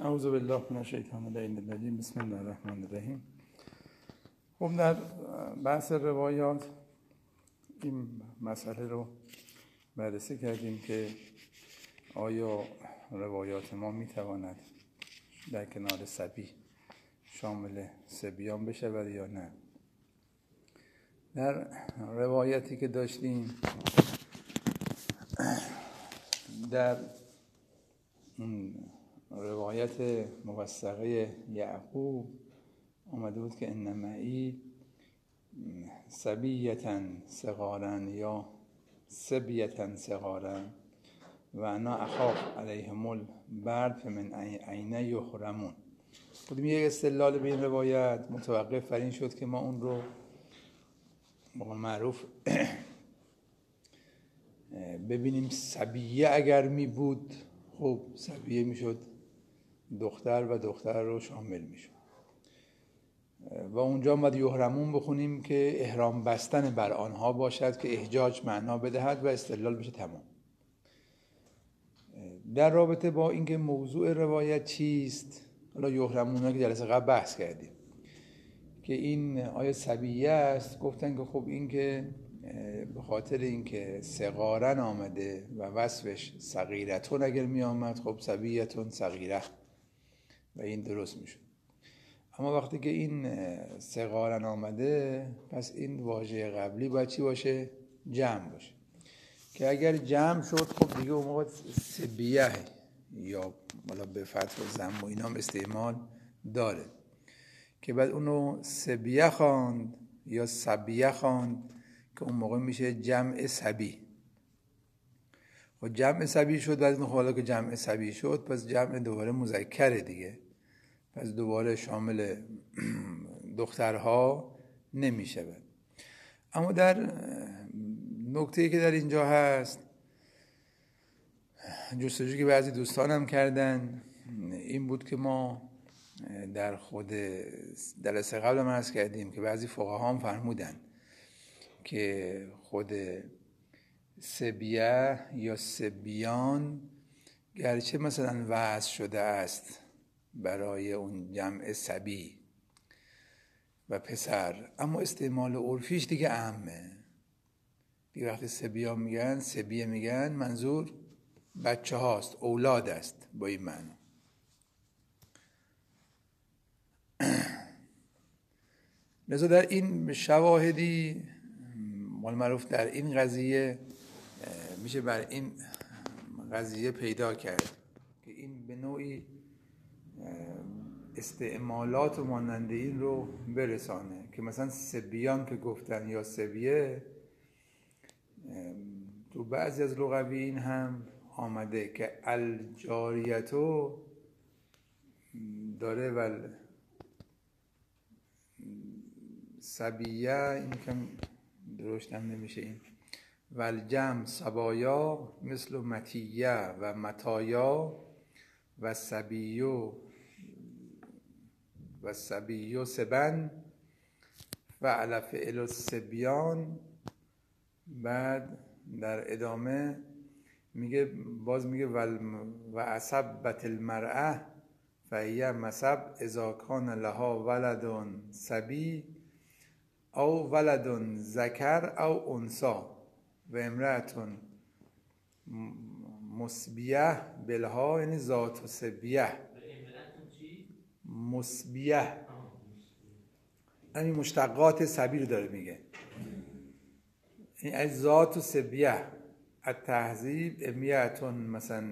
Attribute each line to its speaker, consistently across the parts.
Speaker 1: اعوذ بالله من الشیطان الرجیم. بسم الله الرحمن الرحیم. خب در بحث روایات این مسئله رو بررسی کردیم که آیا روایات ما میتواند در کنار صبی شامل صبیان بشود یا نه. در روایتی که داشتیم در روایت موثقه یعقوب آمده بود که ان معی صبیة صغارا یا صبیة صغارا و انا اخاف علیهم البرد فمن عین یحرمون. خودم یک استدلال به این روایت متوقف بر این شد که ما اون رو معروف ببینیم. صبیه اگر می بود خب صبیه می شد دختر و دختر رو شامل می شد و اونجا باید یحرمون بخونیم که احرام بستن بر آنها باشد که احجاج معنا بدهد و استدلال بشه تمام. در رابطه با اینکه موضوع روایت چیست، حالا یحرمون که جلسه قبل بحث کردیم که این آیا صبیه است، گفتن که خب این که به خاطر اینکه صغارن آمده و وصفش صغیرتون اگر می آمد خب صبیتون صغیره و این درست می شد. اما وقتی که این صغارن آمده پس این واژه قبلی باید چی باشه؟ جمع باشه که اگر جمع شد خب دیگه اون موقع صبیه یا بالا به فتح و ضم و اینا هم استعمال داره که بعد اونو صبیه خواند یا صبیه خواند که اون موقع میشه جمع صبی. و جمع صبی شد بعد اون حالا که جمع صبی شد پس جمع دوباره مذکره دیگه، پس دوباره شامل دخترها نمیشه. اما در نکته‌ای که در اینجا هست، جستجویی که بعضی دوستانم کردن این بود که ما در خود جلسه قبل هم عرض کردیم که بعضی فقها هم فرمودن که خود صبیه یا صبیان گرچه مثلا وضع شده است برای اون جمع صبی و پسر، اما استعمال عرفیش دیگه عامه دیگه. وقتی صبیان میگن، صبیه میگن، منظور بچه هاست، اولاد است با این معنی. لذا در این شواهدی معروف در این قضیه میشه بر این قضیه پیدا کرد که این به نوعی استعمالات و مانند این رو برسانه که مثلا صبیان که گفتن یا صبیه، تو بعضی از لغویین هم آمده که الجاریتو داره و صبیه، این کم درشت هم نمیشه این، و الجمع صبایا مثل متیه و متایا و صبیو سبن و علی فعل الصبیان. بعد در ادامه میگه باز میگه و عصبت المرأه فهی مصب اذا کان لها ولد صبی او ولد ذکر او انثی و امرأة مسبیه بلها، یعنی ذات و صبیه مسبیه، همین مشتقات صبی رو داره میگه. این از ذات و صبیه التهذیب امیتون مثلا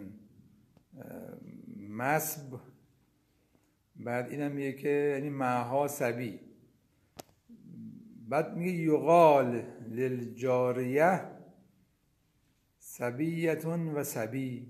Speaker 1: مسب، بعد اینم میگه که یعنی معها صبی. بعد میگه یقال للجاریه صبیتون و صبی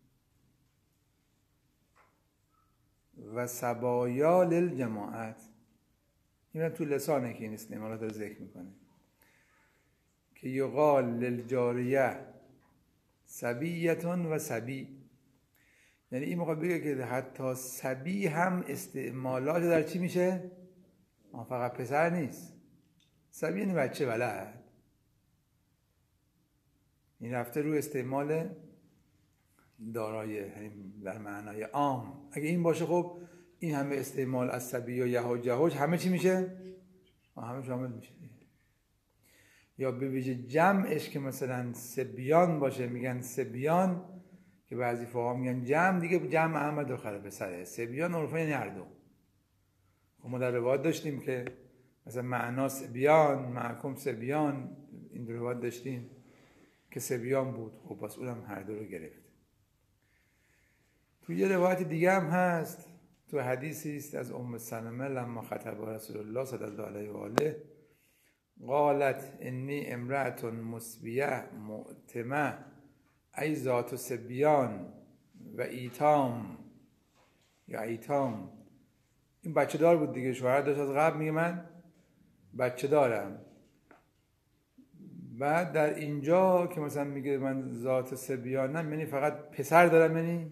Speaker 1: و صبایا للجماعت. این تو لسانه که این استعمالات رو ذکر میکنه که یقال للجاریه صبیتون و صبی، یعنی این موقع بگه که حتی صبی هم استعمالات در چی میشه؟ فقط پسر نیست، صبی یعنی بچه ولد. این رفته رو استعمال دارای در معنای عام. اگه این باشه خب این همه استعمال از صبی و یهوج همه چی میشه؟ همه شامل میشه. یا به ویژه جمعش که مثلا سبیان باشه، میگن سبیان، که بعضی فقها میگن جمع، دیگه جمع احمد دختر پسره. سبیان عرفا یعنی هر دو. خب ما در روایت داشتیم که مثلا معنا سبیان، معکم سبیان، این روایت داشتیم که سبیان بود. خب پس اونم هر دو رو گرفت. تو یه روایت دیگه هم هست، تو حدیثی است از ام سلمه لما خطب رسول الله صلی الله علیه و آله قالت انی امرأة مسبیه معتمه ای ذات سبیان و ایتام یا ایتام. این بچه دار بود دیگه، شوهر داشت از قبل، میگه من بچه دارم. بعد در اینجا که مثلا میگه من ذات سبیانم، یعنی فقط پسر دارم، یعنی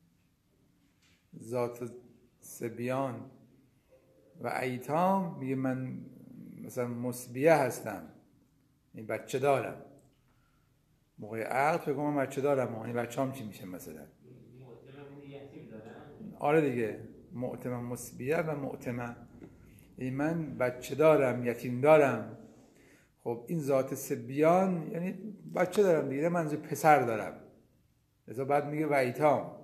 Speaker 1: ذات سبیان و ایتام، میگه من مثلا مسبیه هستم، این بچه دارم. موقع عقد فکر کنم من بچه دارم، یعنی بچه‌ام چی میشه مثلا؟ آره دیگه، معتمه مسبیه و معتمه، یعنی من بچه دارم، یتیم دارم. خب این ذات سبیان یعنی بچه دارم دیگه، من پسر دارم. لذا بعد میگه و ایتام،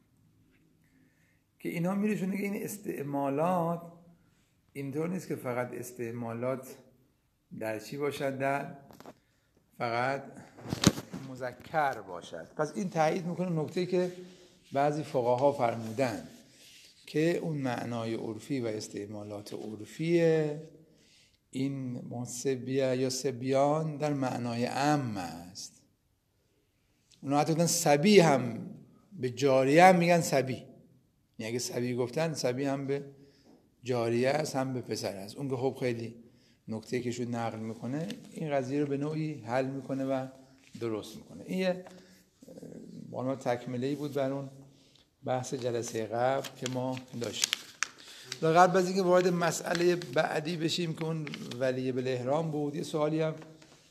Speaker 1: که اینا میرسونه که این استعمالات اینطور نیست که فقط استعمالات در چی باشد، در فقط مذکر باشد. پس این تایید میکنه نکته که بعضی فقها فرمودن که اون معنای عرفی و استعمالات عرفی این مسبیه یا سبیان در معنای عام است. اونا حتی گفتن سبی هم به جاریه هم میگن سبی، یعنی اگه سبی گفتن سبی هم به جاریه است هم به پسر است. اون که خب خیلی نکته که شد نقل میکنه این قضیه رو به نوعی حل میکنه و درست میکنه. این یه بانا تکمله‌ای بود بر اون بحث جلسه قبل که ما داشتیم. قبل از اینکه وارد مسئله بعدی بشیم که اون ولی بالاحرام بود، یه سوالی هم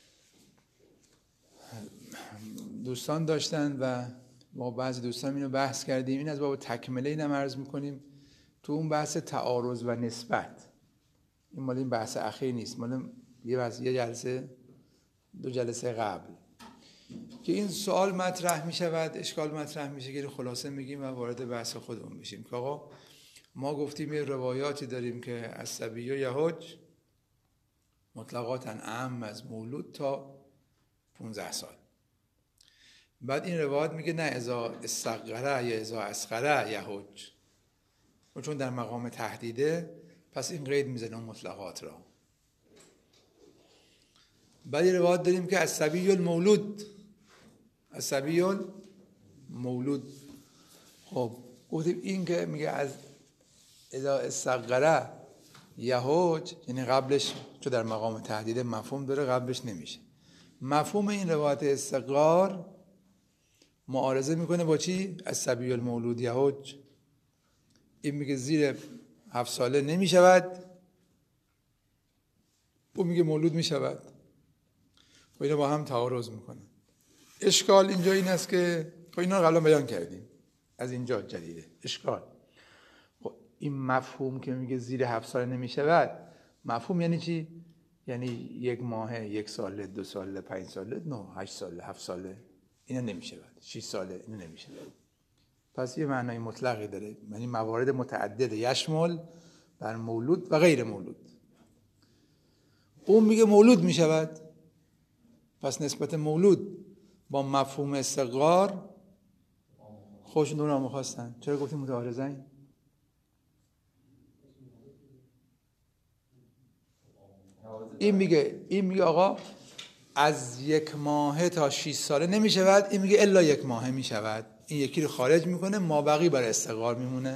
Speaker 1: دوستان داشتن و ما بعضی دوستان اینو بحث کردیم. این از باب تکمله اینم عرض میکنیم تو اون بحث تعارض و نسبت. این مال این بحث اخیر نیست، مال یه جلسه دو جلسه قبل که این سوال مطرح می شود، اشکال مطرح میشه که خلاصه میگیم و وارد بحث خودمون بشیم. که آقا ما گفتیم یه روایاتی داریم که از صبی و یهوج مطلقاً اعم از مولود تا 15 سال. بعد این روایت میگه نه اذا استغره یا اذا اصغره یهوج، چون در مقام تهدیده پس این قید میزنه مطلقات را. بعد این روایت داریم که از صبی المولود، از صبی المولود. خب گفتیم این که میگه از اذا استغره یهوج یعنی قبلش، چون در مقام تهدیده مفهوم داره، قبلش نمیشه. مفهوم این روایت استقرار معارضه میکنه با چی؟ از صبی المولود یهوج. این میگه زیر 7 ساله نمیشود، اون میگه مولود میشود. و اینا با هم تعارض میکنن. اشکال اینجا این است که اینا قبلا بیان کردیم، از اینجا جدیده اشکال. این مفهوم که میگه زیر 7 ساله نمیشود، مفهوم یعنی چی؟ یعنی 1 ماه، 1 ساله، 2 ساله، 5 ساله، 9، 8 ساله، 7 ساله اینا نمیشود، 6 ساله اینا نمیشود. پس یه معنای مطلقی داره، یعنی موارد متعدده یشمل بر مولود و غیر مولود. اون میگه مولود میشود، پس نسبت مولود با مفهوم استقرار خوشون دو نامو خواستن. چرا گفتیم متعارضین؟ این میگه آقا از 1 ماه تا 6 ساله نمیشود، این میگه الا 1 ماه میشود. این یکی رو خارج میکنه، ما بقی بر استقرار میمونه.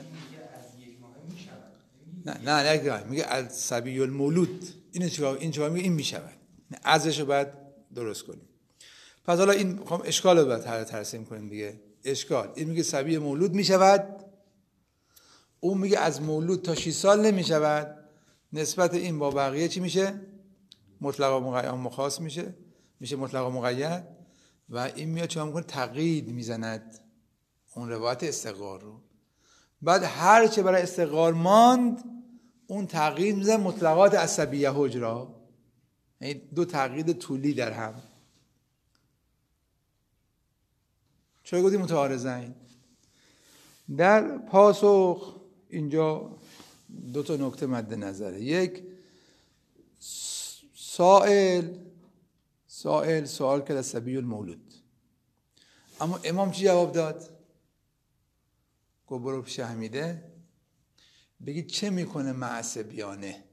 Speaker 1: نه میگه از صبی المولود. این چرا میگه این میشود، ازش رو باید درست کنیم. پس حالا این میخوام اشکال رو باید ترسیم کنیم دیگه. اشکال این میگه صبی مولود میشود، اون میگه از مولود تا 6 سال نمیشود. نسبت این با بقیه چی میشه؟ مطلق و مخاص میشه مطلق و مقید. و این میاد چون میکنه تقیید میزند اون روایت استقرار رو. بعد هر چه برای استقرار ماند اون تغییر میزن مطلقات عصبیه حجرا، یعنی دو تغییر طولی در هم. چرا گفتیم متعارضین؟ در پاسخ اینجا دو تا نکته مد نظره. یک، سائل کرد از صبی المولود، اما امام چی جواب داد؟ گفت برو پیش حمیده بگید چه میکنه مع صبیانه.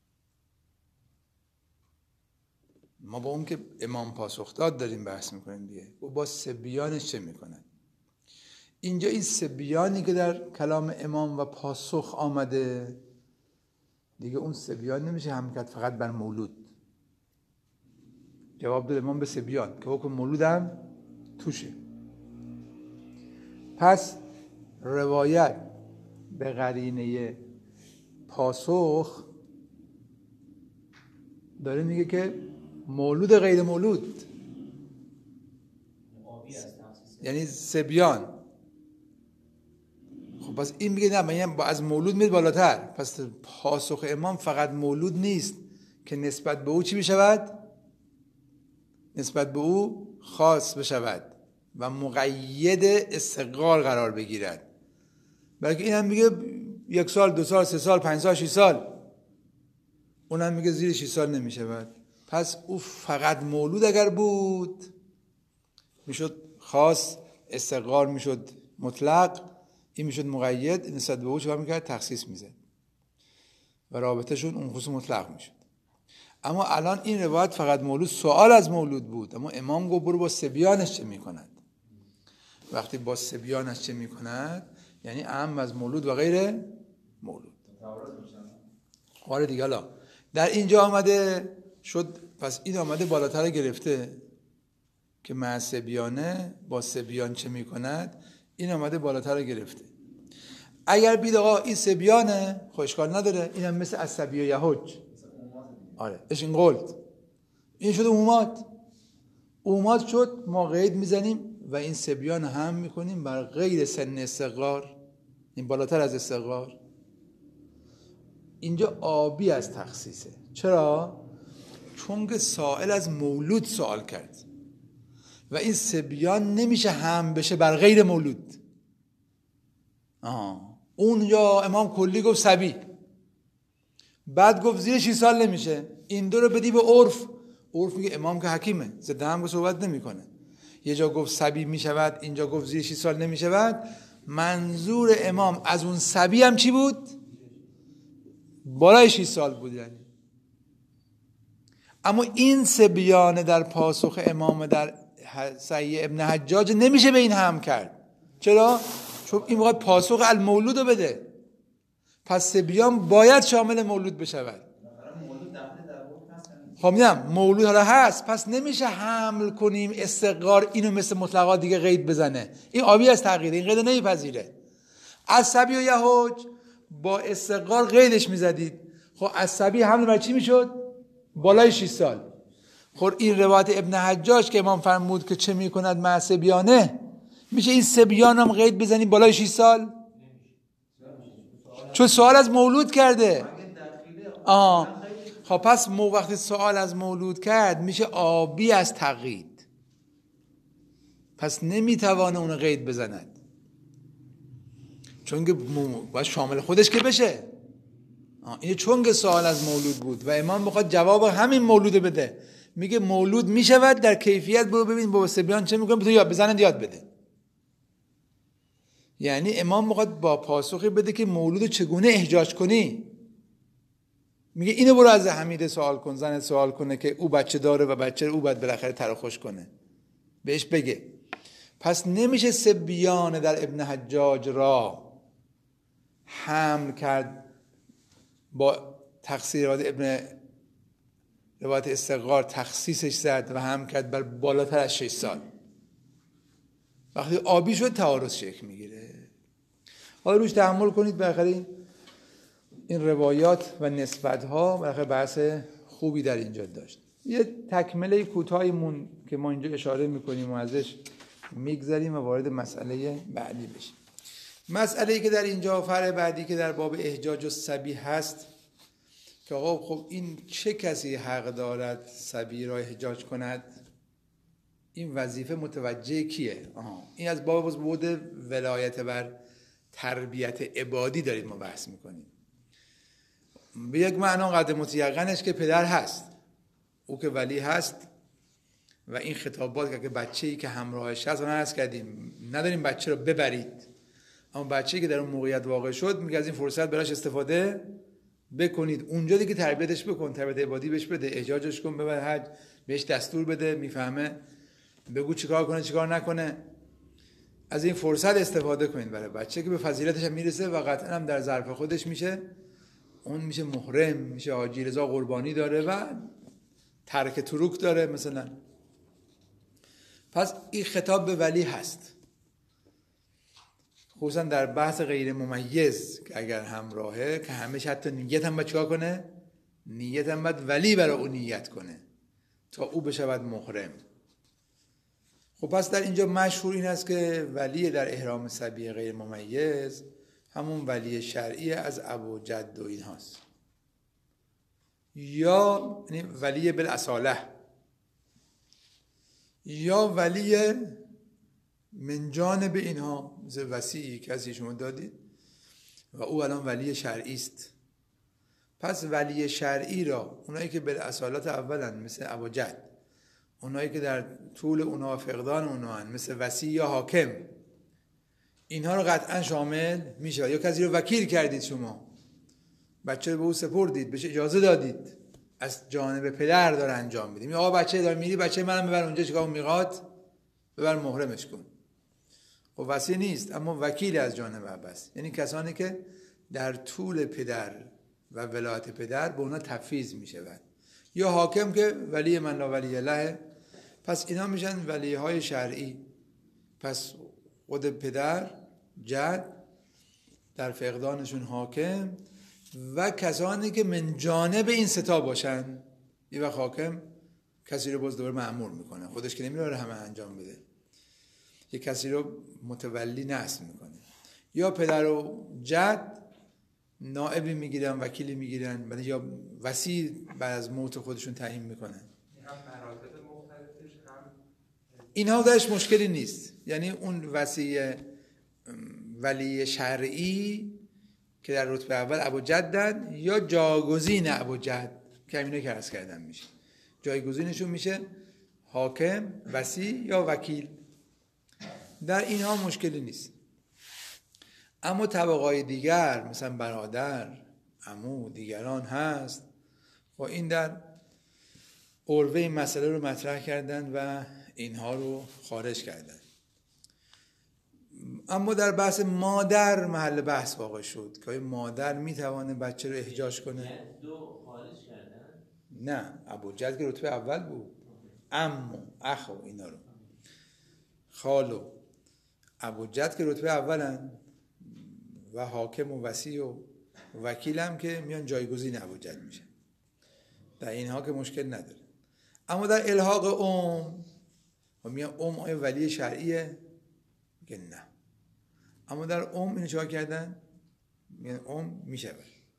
Speaker 1: ما با اون که امام پاسخ داد داریم بحث میکنیم دیگه، و با صبیانش چه میکنه. اینجا این صبیانی که در کلام امام و پاسخ آمده دیگه، اون صبیان نمیشه هم کرد فقط بر مولود. جواب داد امام به صبیان که حکم مولود هم توشه. پس روایت به قرینه پاسخ داره میگه که مولود غیر مولود یعنی صبیان. خب پس این میگه نه، من از مولود میاد بالاتر. پس پاسخ امام فقط مولود نیست که نسبت به او چی بشود؟ نسبت به او خاص بشود و مقید استقرار قرار بگیرد. بلکه این هم میگه 1 سال 2 سال 3 سال 5 سال 6 سال، اون هم میگه زیر 6 سال نمیشود. پس او فقط مولود اگر بود میشد خاص، استقرار میشد مطلق، این میشد مقید، نسبت به او چه میکرد؟ تخصیص میزد و رابطهشون اون خصوص مطلق میشد. اما الان این روایت فقط مولود، سوال از مولود بود، اما امام گفت برو با صبیانش چه میکند. وقتی با صبیانش چه میکند یعنی اعم از مولود و غیر مولود. آره دیگه. حالا در اینجا آمده شد، پس این آمده بالاتر گرفته که مع صبیانه با صبیان چه میکند، این آمده بالاتر گرفته. اگر بید آقا این صبیانه خب اشکال نداره، این هم مثل عصبی و یهوج. آره اش این قلت، این شده اومات شد، ما قید میزنیم و این صبیان هم میکنیم بر غیر سن استقرار، این بالاتر از استقرار. اینجا آبی از تخصیصه. چرا؟ چون که سائل از مولود سوال کرد و این صبیان نمیشه هم بشه بر غیر مولود. اونجا امام کلی گفت صبی، بعد گفت زیر 6 سال نمیشه. این دو رو بدی به عرف میگه امام که حکیمه، ضد هم صحبت نمیکنه. یه جا گفت صبی میشود، اینجا گفت زیر 6 سال نمیشود. منظور امام از اون صبی هم چی بود؟ بالای 6 سال بود یعنی. اما این صبیان در پاسخ امام در صحیح ابن حجاج نمیشه به این هم کرد. چرا؟ چون این وقت پاسخ المولود رو بده، پس صبیان باید شامل مولود بشود. خب میدم مولود حالا هست، پس نمیشه حمل کنیم استقرار اینو مثل مطلقات دیگه قید بزنه. این آبی از تغییر، این قید نمیپذیره. عصبی و یهوج با استقرار قیدش میزدید. خب عصبی حمل بر چی میشد؟ بالای 6 سال. خب این روایت ابن حجاج که امام فرمود که چه میکند مع صبیانه، میشه این صبیان هم قید بزنید بالای 6 سال؟ چون سوال از مولود کرده. خب پس وقتی سوال از مولود کرد میشه آبی از تقیید، پس نمیتوانه اون قید بزند، چون که باید شامل خودش که بشه. این چون که سوال از مولود بود و امام میخواد جواب همین مولود بده، میگه مولود میشود در کیفیت، برو ببین با صبیان چه میکنه، تو بزنند یاد بده. یعنی امام میخواد با پاسخی بده که مولود چگونه احجاج کنی. میگه اینو برو از حمیده سوال کن، زن سوال کنه که او بچه داره و بچه او باید بالاخره تراخوش کنه، بهش بگه. پس نمیشه صبیان در ابن حجاج را حمل کرد با تقصیر ابن روایت استقرار، تخصیصش زد و حمل کرد بر بالاتر از 6 سال. وقتی آبی شد تعارض شکل میگیره. حالا روش تحمل کنید، بالاخره این روایات و نسبت‌ها بالاخره بحث خوبی در اینجا داشت. یه تکمله کوتاهیمون که ما اینجا اشاره میکنیم و ازش میگذاریم و وارد مسئله بعدی بشیم. مسئله‌ای که در اینجا، فرع بعدی که در باب احجاج الصبی هست که آقا خب این چه کسی حق دارد صبی را احجاج کند؟ این وظیفه متوجه کیه؟ این از باب بود ولایت بر تربیت عبادی داریم ما بحث میکنیم. به یک معنا قطع متیقنش که پدر هست، او که ولی هست و این خطابات که بچه‌ای که همراهش هست، اون هست کردیم نداریم بچه رو ببرید، اما بچه‌ای که در اون موقعیت واقع شد میگه از این فرصت براش استفاده بکنید. اونجا دیگه تربیتش بکن، تربیت عبادی بهش بده، احجاجش کن، ببر حج، بهش دستور بده، میفهمه، بگو چیکار کنه چیکار نکنه. از این فرصت استفاده کنید برای بچه که به فضیلتش هم میرسه و قطعا هم در ظرف خودش میشه، اون میشه محرم، میشه حاجی رضا قربانی داره و ترک تروک داره مثلا. پس این خطاب به ولی هست، خصوصا در بحث غیر ممیز که اگر همراهه، که همش حتی نیت هم باید چیکار کنه؟ نیت هم باید ولی برای اون نیت کنه تا او بشود محرم. خب پس در اینجا مشهور این است که ولی در احرام صبی غیر ممیز همون ولی شرعی از اب و جد و این هاست، یا یعنی ولی بالاصاله، یا ولی من جانب اینها، مثل وصی کسی شما دادید و او الان ولی شرعی است. پس ولی شرعی را اونایی که بالاصالت اولن مثل اب و جد، اونایی که در طول اونها فقدان اونها هن مثل وصی یا حاکم، اینها رو قطعا شامل میشه. یا کسی رو وکیل کردید شما، بچه رو به او سپردید، بهش اجازه دادید، از جانب پدر داره انجام میدیم، یا آقا بچه داره میری، بچه منم ببر اونجا چیکار میخواد، ببر محرمش کن. خب وصی نیست اما وکیل از جانب عباس، یعنی کسانی که در طول پدر و ولایت پدر به اونا تفویض میشود، یا حاکم که ولی من لا ولی له. پس اینا میشن ولی های شرعی. پس خود پدر، جد در فقدانشون حاکم، و کسانی که من جانب این ستا باشن. یه وقت حاکم کسی رو باز دوباره مأمور میکنه، خودش که نمیره همه انجام بده، یه کسی رو متولی نصب میکنه. یا پدر و جد نائبی میگیرن، وکیلی میگیرن، یا وصی بعد از موت خودشون تعیین میکنن. اینها درش مشکلی نیست، یعنی اون ولی شرعی که در رتبه اول ابوجدن یا جاگزین ابوجد که همینه که عرض کردم میشه، جایگزینشون میشه حاکم، وصی یا وکیل. در اینها مشکلی نیست. اما طبقای دیگر مثلا برادر، عمو، دیگران هست و این در عروه این مسئله رو مطرح کردن و اینها رو خارج کردن. اما در بحث مادر محل بحث واقع شد که مادر میتوانه بچه رو احجاج کنه.
Speaker 2: دو خارج کردن؟
Speaker 1: نه، ابوجد که رتبه اول بود، عمو، اخ و اینا رو، خالو، ابوجد که رتبه اولن و حاکم و وصی و وکیل هم که میان جایگزین ابوجد میشن. در اینها که مشکل نداره. اما در الحاق و میان آیا ولی شرعیه؟ میگه نه. اما در اینو چهار کردن؟ میگن میشه.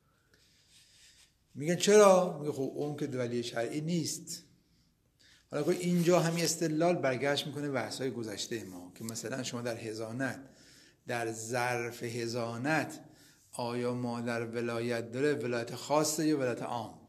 Speaker 1: میگن چرا؟ میگه خب که ولی شرعی نیست. حالا که اینجا همین استدلال برگشت میکنه بحث‌های گذشته ما که مثلا شما در حضانت، در ظرف حضانت آیا مادر ولایت داره؟ ولایت خاصه یا ولایت عام؟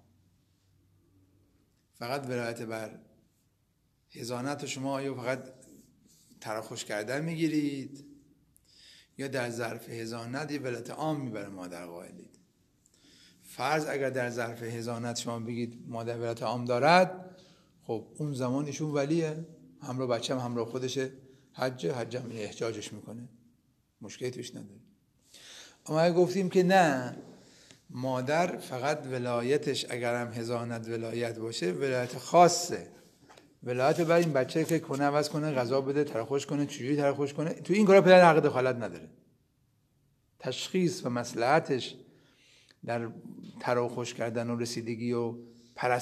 Speaker 1: فقط ولایت بر حضانت شما آیا فقط تراخوش کردن میگیرید یا در ظرف حضانت یه ولایت عام میبره مادر قائلید؟ فرض اگر در ظرف حضانت شما بگید مادر ولایت عام دارد، خب اون زمان ایشون ولیه، همراه بچه هم همراه خودشه، حج هم احجاجش میکنه، مشکلی توش نداره. اما اگه گفتیم که نه، مادر فقط ولایتش اگر هم حضانت ولایت باشه ولایت خاصه، ولایت بر این بچه که کنه عوض کنه، غذا بده، تراخوش کنه، چجوری تراخوش کنه، تو این کارا پدر حق دخالت نداره. تشخیص و مصلحتش در تراخوش کردن و رسیدگی و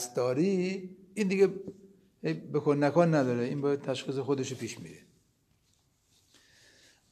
Speaker 1: پرستاری، این دیگه بکن نکن نداره، این باید تشخیص خودشو پیش میره.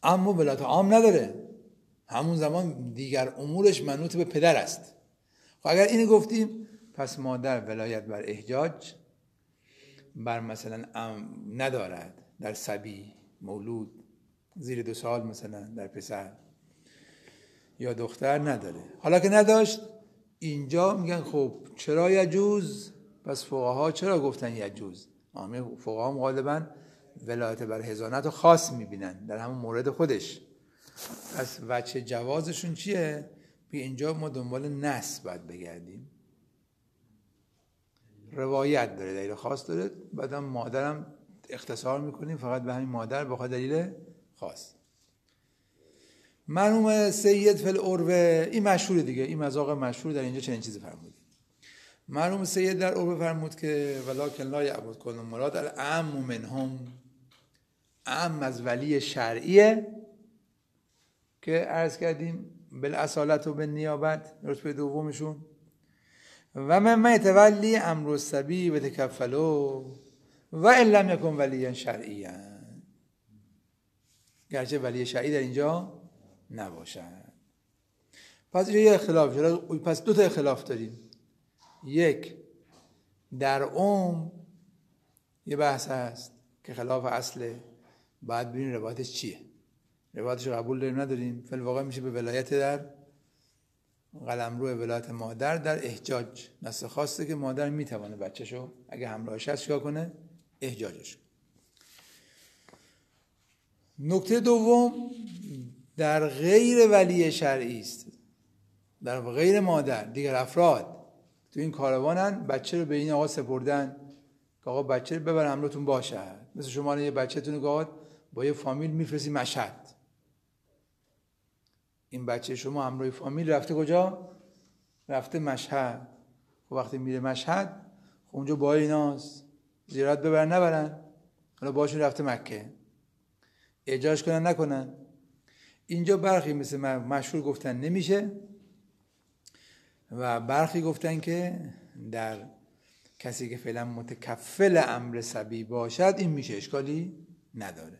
Speaker 1: اما ولایت عام نداره. همون زمان دیگر امورش منوط به پدر است. خب اگر اینو گفتیم پس مادر ولایت بر احجاج بر مثلا ندارد در صبی مولود زیر 2 سال، مثلا در پسر یا دختر نداره. حالا که نداشت اینجا میگن خب چرا یجوز؟ پس فقها چرا گفتن یجوز؟ فقها غالبا ولایت بر حضانت رو خاص میبینن در همون مورد خودش. پس وجه جوازشون چیه؟ بی اینجا ما دنبال نص باید بگردیم. روایت داره، دلیل خاص داره، بعدم مادرم اختصار میکنیم فقط به همین مادر بخواد دلیل خاص. مرحوم سید فی العروه، این مشهور دیگه، این مذاق مشهور در اینجا چنین چیزی فرمود. مرحوم سید در عروه فرمود که ولکن لا یعبد کل مراد الاعم منهم، اعم از ولی شرعیه که عرض کردیم بالاصالت و بالنیابت، رتبه دومشون، و من یتولی امر الصبی و تکفلوا و ان لم یکن ولیا شرعیا، گرچه ولی شرعی در اینجا نباشد. پس اینجا یه اختلاف شد. پس 2 تا اختلاف داریم. یک، در یه بحث هست که خلاف اصله، بعد ببینیم روایتش چیه. روایتش قبول داریم نداریم. فی الواقع میشه به ولایت در قلمرو ولایت مادر در احجاج نص خواسته که مادر میتونه بچه‌شو اگه همراهش هست چیکار کنه؟ احجاجش. نکته دوم، در غیر ولی شرعی است، در غیر مادر، دیگر افراد تو این کاروانن، بچه رو به این آقا سپردن که آقا بچه رو ببر همراهتون باشه. مثل شما یه بچه‌تون رو با یه فامیل میفرستی مشهد، این بچه شما همراه فامیل رفته کجا؟ رفته مشهد. خب وقتی میره مشهد، خب اونجا با ایناست، زیارت ببرن نبرن؟ حالا باشون رفته مکه، احجاج کنن نکنن؟ اینجا برخی مثل مشهور گفتن نمیشه و برخی گفتن که در کسی که فعلا متکفل امر صبی باشد این میشه، اشکالی نداره.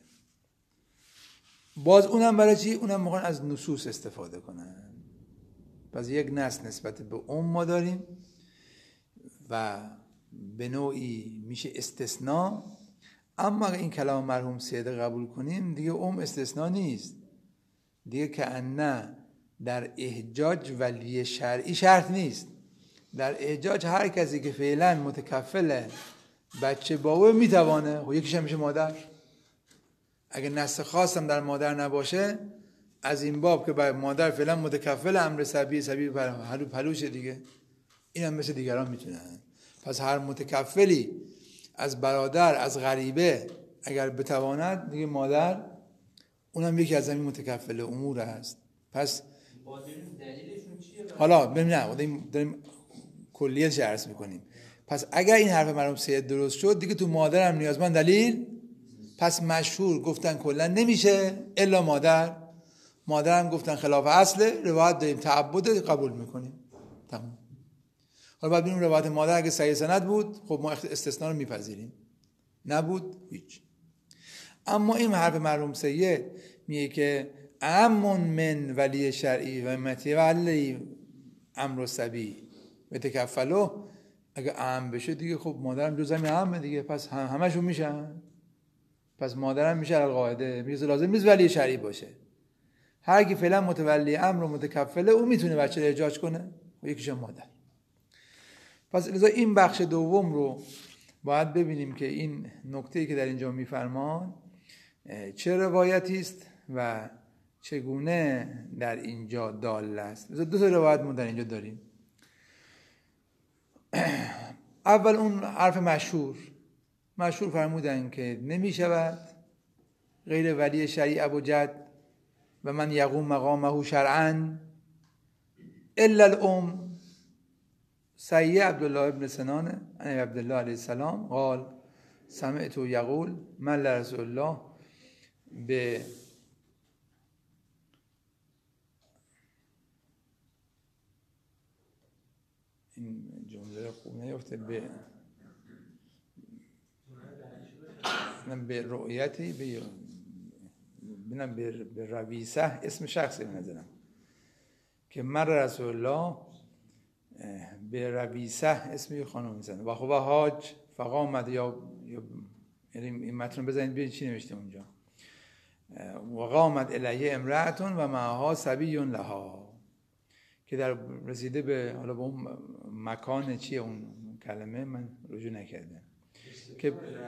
Speaker 1: باز اونم برای چی؟ اونم میخوان از نصوص استفاده کنن. پس یک نص نسبت به ما داریم و به نوعی میشه استثناء. اما اگه این کلام مرحوم سید قبول کنیم دیگه استثناء نیست دیگه، که نه در احجاج ولی شرعی شرط نیست. در احجاج هر کسی که فعلا متکفل بچه بابا میتوانه، خب یکیش هم میشه مادر. اگه نص خاصم در مادر نباشه، از این باب که باید مادر فعلا متکفل امر صبی پلوشه دیگه، این هم مثل دیگران میتونن. پس هر متکفلی از برادر، از غریبه اگر بتواند دیگه مادر اونم یکی از همین متکفل امور است. پس
Speaker 2: دلیلشون چیه؟
Speaker 1: حالا ببینیم داریم کلیتش عرض میکنیم. پس اگر این حرف مرحوم سید درست شد دیگه تو مادر هم نیازمند دلیل. پس مشهور گفتن کلا نمیشه الا مادر هم گفتن خلاف اصله، روایت داریم تعبد قبول میکنیم. تمام. حالا بعد ببینیم روایت مادر اگه صحیح سند بود خب ما استثناء رو میپذیریم، نبود هیچ. اما این حرف مرحوم سید میگه که امن من ولی شرعی و متی ولی امر صبی و تکفلو، اگه ام بشه دیگه خب مادرم جز همین امه دیگه، پس همشون میشن. پس مادرم میشه القاعده، میگه لازم نیست ولی شرعی باشه، هر کی فعلا متولی امر و متکفله اون میتونه بچه رو احجاج کنه و یکیش مادر. پس لذا این بخش دوم رو باید ببینیم که این نکته‌ای که در اینجا میفرمان چه روایتی است و چگونه در اینجا دال است. لذا 2 تا روایت ما در اینجا داریم. اول اون حرف مشهور فرمودن که نمی شود غیر ولی شرعی ابوجد و من یقوم مقامه شرعا الا الام. سید عبدالله ابن سنان عن عبدالله علیه السلام قال سمعت یقول من لرسول الله به این جمله خوب نیفته به رؤیتی ببینم به رویسه اسم شخصی بنظرم که مر رسول الله به رویسه اسم یه خانم میزنه و خب حاج فقامت یا این متن رو بزنید ببینید چی نوشته اونجا و قامت الیه امرأتون و معها صبی لها که در رسیده به حالا به اون مکان چیه اون کلمه من رجوع نکردم که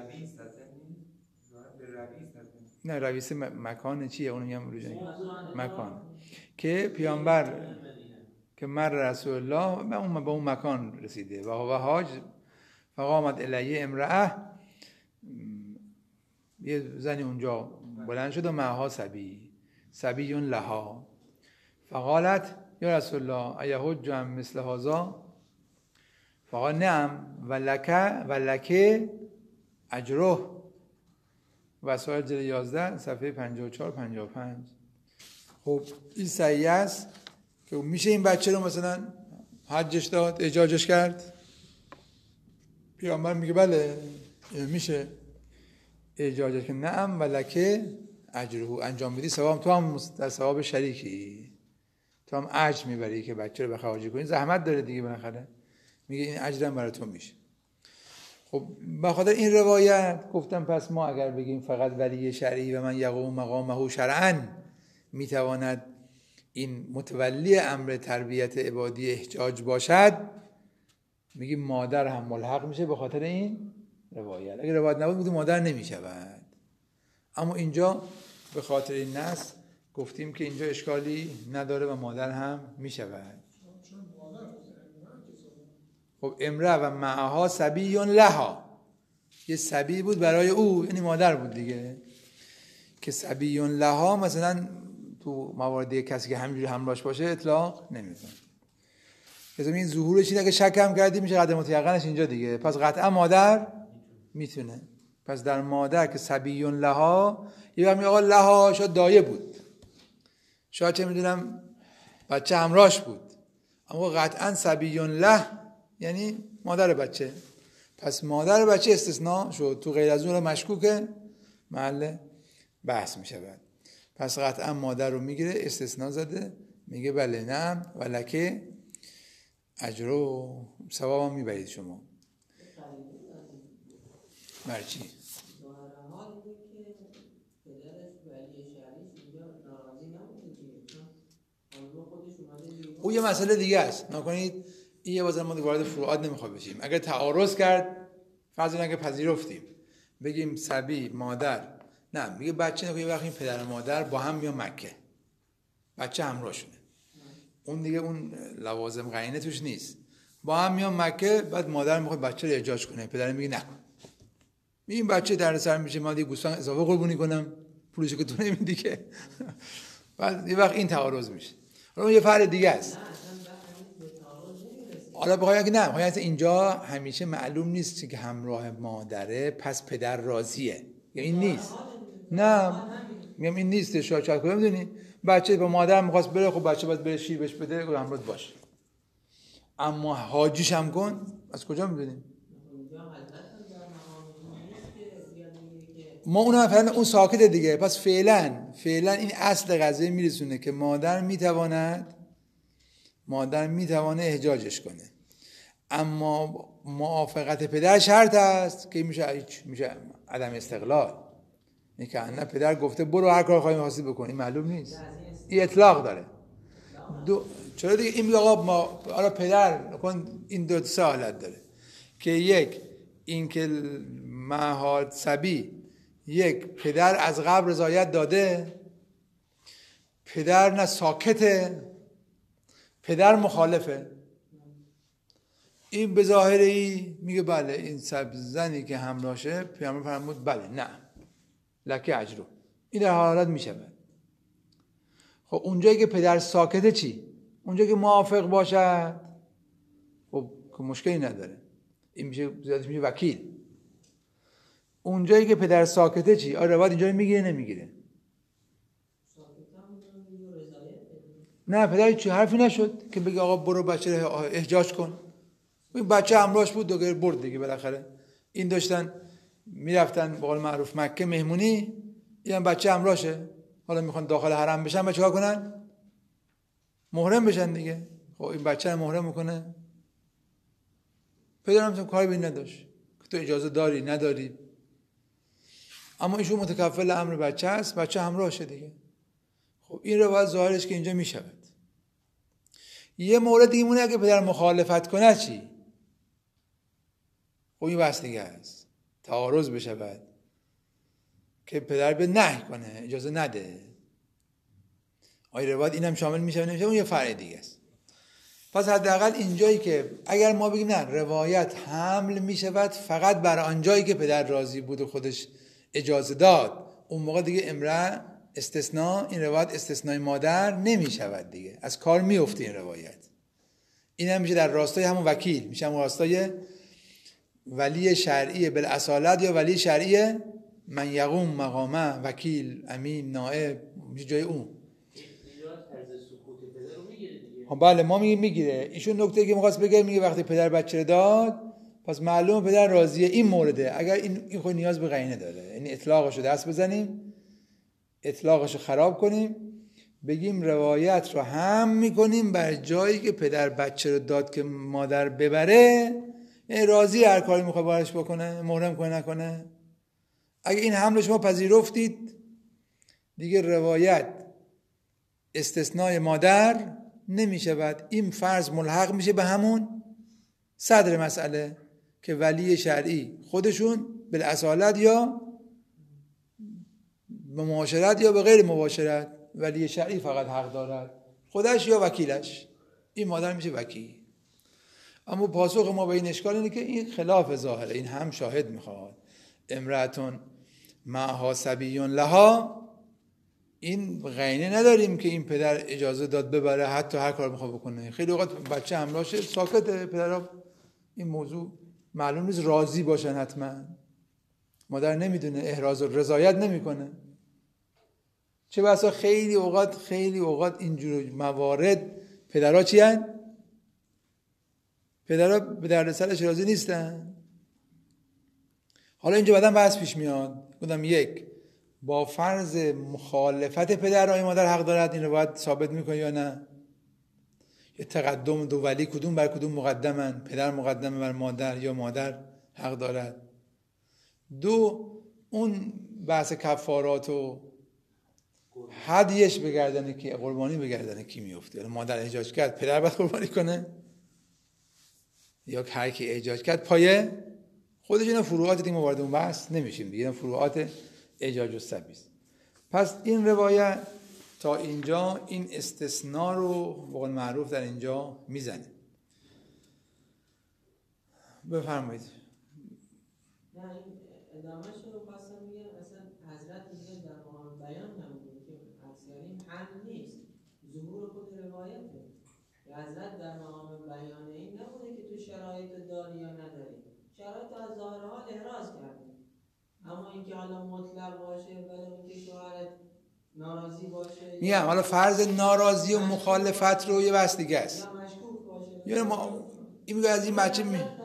Speaker 1: نه رویسه مکان چیه اونو میگم رجوع نکردم مکان که پیامبر که مر رسول الله به اون مکان رسیده و حاج فقامت الیه امرأه یه زنی اونجا بلند شد و معها صبی لها فقالت یا رسول الله ایحج مثل هذا فقال نعم ولک اجره وسائل جلد 11 صفحه 54 55. خب این صحیح است که میشه این بچه رو مثلا حجش داد احجاجش کرد پیامبر میگه بله میشه احجاجش که نعم ولک اجره انجام بدی ثواب تو هم در ثواب شریکی تو هم اجر میبری که بچه رو بخواه حاجی کنی زحمت داره دیگه بالاخره میگه این اجرم برای تو میشه. خب بخاطر این روایت گفتم پس ما اگر بگیم فقط ولی شرعی و من یقوم مقامه شرعاً میتواند این متولی امر تربیت عبادی احجاج باشد میگیم مادر هم ملحق میشه به خاطر این روایت. اگر روایت نبود بودیم مادر نمیشود، اما اینجا به خاطر این نص گفتیم که اینجا اشکالی نداره و مادر هم میشود. خب امرأ و معها صبی لها یه صبی بود برای او یعنی مادر بود دیگه که صبی لها مثلا تو مواردی کسی که همینجوری همراهش باشه اطلاق نمیکنه. مثلا این ظهورش این اگه شک هم کردی میشه قدم متیقنش اینجا دیگه، پس قطعا مادر میتونه. پس در مادر که صبی لها یه وقت میگه آقا لها شاید دایه بود، شاید چه میدونم بچه همراهش بود، اما قطعا صبی له یعنی مادر بچه. پس مادر بچه استثناء شد، تو غیر از اون مشکوکه محل بحث میشود. پس قطعا مادر رو میگیره استثناء زده میگه بله نعم ولکه اجر و ثواب هم میبرید شما. برچی؟ او یه مسئله دیگه است نکنید، این یه بازم ما وارد فروعات نمیخواد بشیم. اگر تعارض کرد فرض کنید که پذیرفتیم بگیم صبی مادر نه میگه بچه نگه یه وقت این پدر و مادر با هم میان مکه بچه همراهشونه، اون دیگه اون لوازم قرینه توش نیست، با هم میان مکه بعد مادر میخواد بچه رو احجاج کنه پیدر میگه نکن، این بچه دردسر میشه ما دیگه گوسفند اضافه قربونی کنم پولشو که تو نمیدی که بعد یه وقت این تعارض میشه. حالا یه فرق دیگه است. حالا بخوام که نه بخوام اینجا همیشه معلوم نیست که همراه مادره پس پدر راضیه یا این نیست. نه میگم این نیست، شاید کجا میدونی بچه با مادر میخواست بره خب بچه باید بره شیر بهش بده همراه باشه، اما حاجیش هم کن از کجا میدونیم؟ ما اونم فعلا اون ساکته دیگه. پس فعلا این اصل قضیه میرسونه که مادر میتونه احجاجش کنه، اما موافقت پدر شرط است که میشه عدم استقلال. این که نه پدر گفته برو هر کار خواهی می‌خواستی بکن، این معلوم نیست، این اطلاق داره. چرا دیگه این میگه آقا ما حالا پدر کن، این دو سه حالت داره که یک این که معهاد صبی یک پدر از قبل رضایت داده، پدر نه ساکته، پدر مخالفه، این به ظاهری میگه بله این زنی که همراهشه پیامبر فرمود بله نه لکه اجرو، این در حالت میشود. خب اونجایی که پدر ساکته چی؟ اونجایی که موافق باشد خب که مشکلی نداره، این میشه زیادش میشه وکیل. اونجایی که پدر ساکته چی؟ آره روایت اینجا میگیره نمیگیره؟ نه پدر چی حرفی نشد که بگه آقا برو بچه رو احجاج کن، این بچه همراهش بود دوگه برد دیگه بالاخره. این داشتن میرفتن به قول معروف مکه مهمونی، این بچه همراهشه حالا میخوان داخل حرم بشن و چیکار کنن؟ محرم بشن دیگه. خب این بچه رو محرم میکنه، پدرم تو کاری به این نداشت که تو اجازه داری نداری، اما ایشون متکفل امر بچه است، بچه همراهشه دیگه. خب این روایت ظاهرش که اینجا میشود. یه مورد دیگه مونه اگه پدر مخالفت کنه چی؟ خب این بحث دیگه است، تعارض بشود که پدر به نهی کنه، اجازه نده. آیا روایت اینم شامل میشه نمیشه، اون یه فرع دیگه است. پس حداقل اینجایی که اگر ما بگیم نه روایت حمل میشود فقط بر آنجایی که پدر راضی بود و خودش اجازه داد، اون موقع دیگه امرأ استثناء، این روایت استثنای مادر نمیشود دیگه، از کار میفته این روایت. این هم میشه در راستای همون وکیل، میشه همون راستای ولی شرعی بالاصالت یا ولی شرعی من یقوم مقامه، وکیل، امین، نائب، میشه جای اون. بله ما میگیم میگیره. ایشون نکته که می‌خواست بگه میگه وقتی پدر بچه رو داد پس معلومه پدر راضیه. این مورده اگر این خود نیاز به قرینه داره، یعنی اطلاقش رو دست بزنیم، اطلاقش رو خراب کنیم، بگیم روایت رو هم میکنیم بر جایی که پدر بچه رو داد که مادر ببره، یعنی راضی هر کاری میخواد بارش بکنه، محرم کنه نکنه. اگه این حمل شما پذیرفتید دیگه روایت استثنای مادر نمیشود، این فرض ملحق میشه به همون صدر مسئله که ولی شرعی خودشون بالاصالت یا به مباشرت یا به غیر مباشرت، ولی شرعی فقط حق دارد، خودش یا وکیلش، این مادر میشه وکیل. اما پاسخ ما به این اشکال اینه که این خلاف ظاهره، این هم شاهد میخواد. امرأتون معها صبی لها، این قرینه نداریم که این پدر اجازه داد ببره حتی هر کار میخواد بکنه. خیلی اوقات بچه همراهشه ساکته، پدرها این موضوع معلوم نیست راضی باشن، حتما مادر نمیدونه، احراز و رضایت نمیکنه. چه بسا خیلی اوقات اینجور موارد پدرها چی هن؟ پدرها به دردسرش راضی نیستن. حالا اینجا بعدم بحث پیش میاد، گفتم یک، با فرض مخالفت پدر و مادر حق دارد، این رو باید ثابت میکنه یا نه؟ یه تقدم دو ولی کدوم بر کدوم مقدمن، پدر مقدمه بر مادر یا مادر حق دارد؟ دو، اون بحث کفارات و هدیهش بگردنه کی، قربانی بگردنه کی میفته؟ مادر احجاج کرد پدر باید قربانی کنه یا هر کی احجاج کرد پایه خودش؟ اینا فروعات دیگه، ما وارد اون بحث نمیشیم دیگه، اینا فروعات احجاج و سبی است. پس این روایت تا اینجا این استثناء رو به قول معروف در اینجا میزنه. بفرمایید.
Speaker 2: نه این ادامهش رو خواستم بگم، اصلا حضرت میگه در مقام بیان نموده که اکثرین حمل نیست، ظهور خود روایته. حضرت در مقام بیان این نبوده که تو شرایط داری یا نداری، شرایط از ظاهر حال احراز کرده، اما اینکه حالا مطلق باشه ولی اینکه شوهرت ناراضی باشه،
Speaker 1: میگم حالا فرض ناراضی و مخالفت رو یه بحث دیگه است،
Speaker 2: یا مشکوک باشه،
Speaker 1: یا ما این میگه از این بچه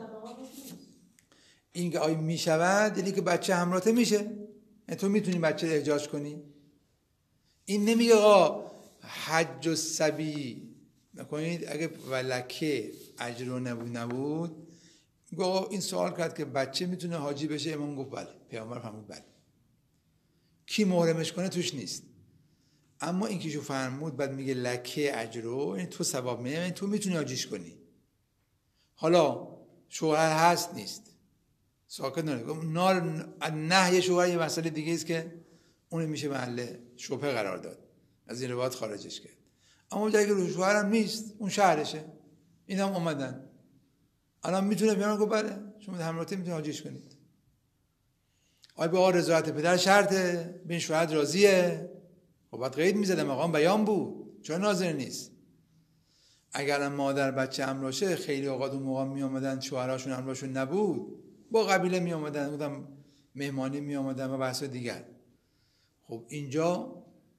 Speaker 1: این که آیا میشود، یعنی که بچه همراهته میشه، یعنی تو میتونی بچه رو احجاج کنی. این نمیگه آقا حج و سبی نکنید اگه ولکه اجر نبود. میگه آقا این سوال کرد که بچه میتونه حاجی بشه، امام گفت بله، پیامبر فرمود بله، کی محرمش کنه توش نیست. اما این که شو فرمود بعد میگه لکه اجرو، یعنی تو ثواب میگه، یعنی تو میتونی حاجیش کنی. حالا شوهر هست نیست ساکت نهی شوهر یه مسئله دیگه است که اون میشه محل شبهه قرار داد، از این روایت خارجش کرد. اما جایی که شوهر هم نیست، اون شهرشه، این هم اومدن الان میتونه پیامبر گفت بله شما همراهی میتونید حاجیش کنید. آیا به رضایت پدر شرطه؟ بین شوهر راضیه؟ خب بعد قید میزده مقام بیان بود، چرا ناظر نیست؟ اگر مادر بچه همراشه، خیلی اوقات اون موقع می اومدن شوهراشون همراهشون نبود، با قبیله می اومدن، بودم مهمانی می اومدن و بحث دیگر. خب اینجا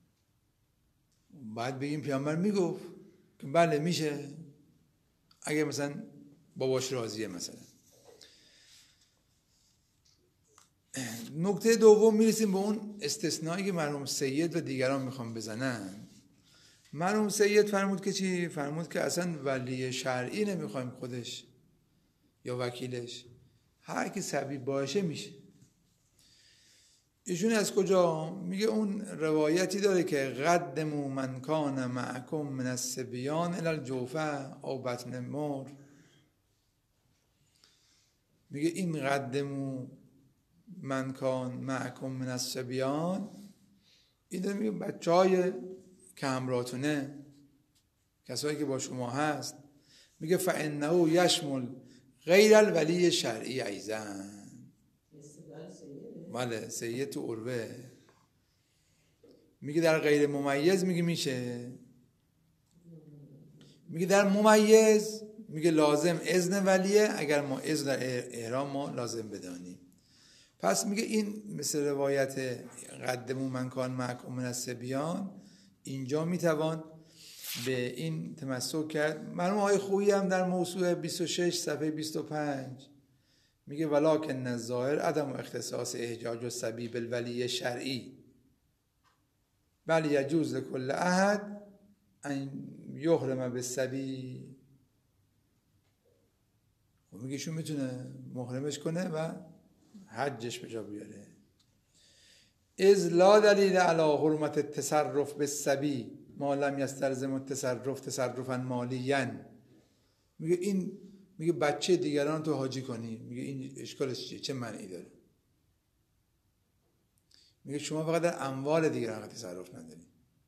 Speaker 1: بعد بگیم پیامبر میگفت که بله میشه اگه مثلا باباش راضیه مثلا. نکته دوم میرسیم به اون استثنایی که مرحوم سید و دیگران میخوام بزنن. مرحوم سید فرمود که چی؟ فرمود که اصلا ولی شرعی نمیخوایم خودش یا وکیلش، هر کی صبی باشه میشه. ایشون از کجا؟ میگه اون روایتی داره که قدموا من کان معکم من الصبیان الی الجوفه او بطن مر. میگه این قدموا من کان معکم من الصبیان، این داره میگه بچهای که همراهتونه، کسایی که با شما هست، میگه فانه یشمل غیر الولی شرعی ایضا. بله سید تو عروه میگه در غیر ممیز میگه میشه، میگه در ممیز میگه لازم اذن ولیه، اگر ما اذن در احرام ما لازم بدانیم. پس میگه این مثل روایت قدموا من کان معکم من الصبیان، اینجا میتوان به این تمسک کرد. مرحوم آقای خویی هم در موضوع 26 صفحه 25 میگه ولکن الظاهر عدم اختصاص احجاج الصبی بالولی شرعی بل یجوز لکل احد ان یحرم بالصبی. میگه شون میتونه محرمش کنه و حجش به جا بیاره. اذ لا دلیل علی حرمت التصرف بالصبی ما لم یستلزم التصرف تصرفا مالیا. میگه این میگه بچه دیگران تو حاجی کنی، میگه این اشکالش چیه؟ چه معنی داره؟ میگه شما فقط در اموال دیگران تصرف نداری.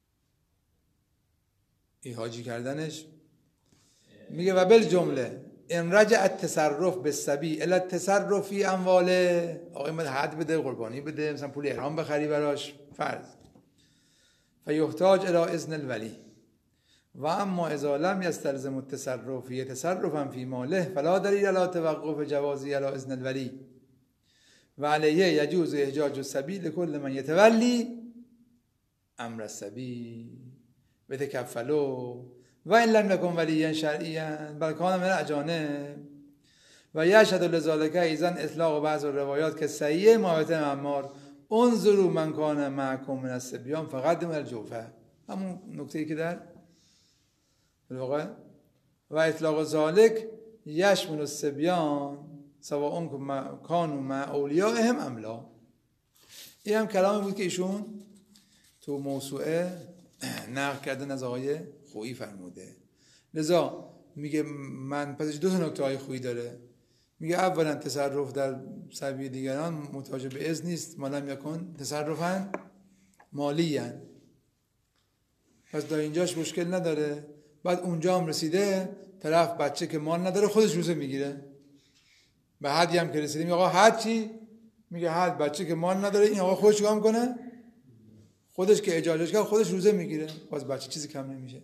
Speaker 1: این حاجی کردنش میگه و بالجمله ان رجع التصرف بالصبی الی التصرف فی امواله. آقا این حد بده، قربانی بده، مثلا پول احرام بخری براش فرض، فیحتاج الی اذن الولی و اما اذا لم یستلزم التصرف تصرفا فی ماله فلا دلیل علی توقف جوازی علی اذن الولی و علیه یجوز احجاج الصبی لکل من یتولی امر الصبی بتکفلوا و ان لم یکن ولیا شرعیا بل کان من الاجانب و یشهد لذلک ایضا اطلاق بعض الروایات که صحیح مابطن عمار انظروا من کان معکم من الصبیان فقدموا الجوفه. همون نکته‌ای که در واقع و اطلاق ذالک یشمل الصبیان سواء کانوا مع اولیائهم ام لا. این هم کلامی بود که ایشون تو موسوعه نقل کردن از آقای خویی فرموده. لذا میگه من پس دو تا نکته های خویی داره. میگه اولا تصرف در صبی دیگران محتاج به اذن نیست ما لم یکن تصرفا مالیا، پس در اینجاش مشکل نداره. بعد اونجا هم رسیده طرف بچه که مال نداره خودش روزه میگیره، به حدی هم که رسیده میگه آقا حد چی؟ میگه حد بچه که مال نداره، این آقا خودش چیکار میکنه؟ خودش که اجازهش کرد خودش روزه میگیره، باز بچه چیزی کم نمیشه.